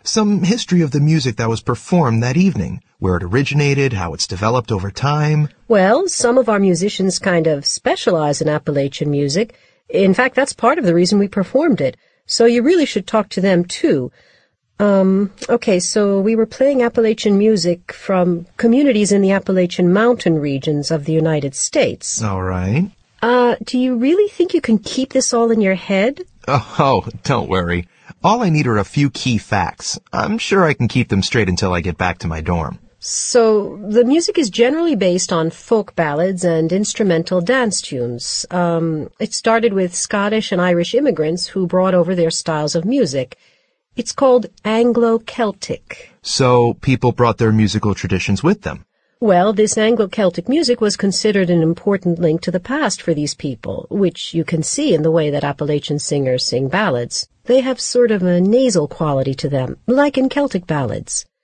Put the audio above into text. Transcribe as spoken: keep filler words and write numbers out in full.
Some history of the music that was performed that evening, where it originated, how it's developed over time. Well, some of our musicians kind of specialize in Appalachian music. In fact, that's part of the reason we performed it. So you really should talk to them, too. Um, okay, so we were playing Appalachian music from communities in the Appalachian Mountain regions of the United States. All right. Uh, do you really think you can keep this all in your head? Oh, oh, don't worry. All I need are a few key facts. I'm sure I can keep them straight until I get back to my dorm. So, the music is generally based on folk ballads and instrumental dance tunes. Um, it started with Scottish and Irish immigrants who brought over their styles of music. It's called Anglo-Celtic. So, people brought their musical traditions with them. Well, this Anglo-Celtic music was considered an important link to the past for these people, which you can see in the way that Appalachian singers sing ballads. They have sort of a nasal quality to them, like in Celtic ballads.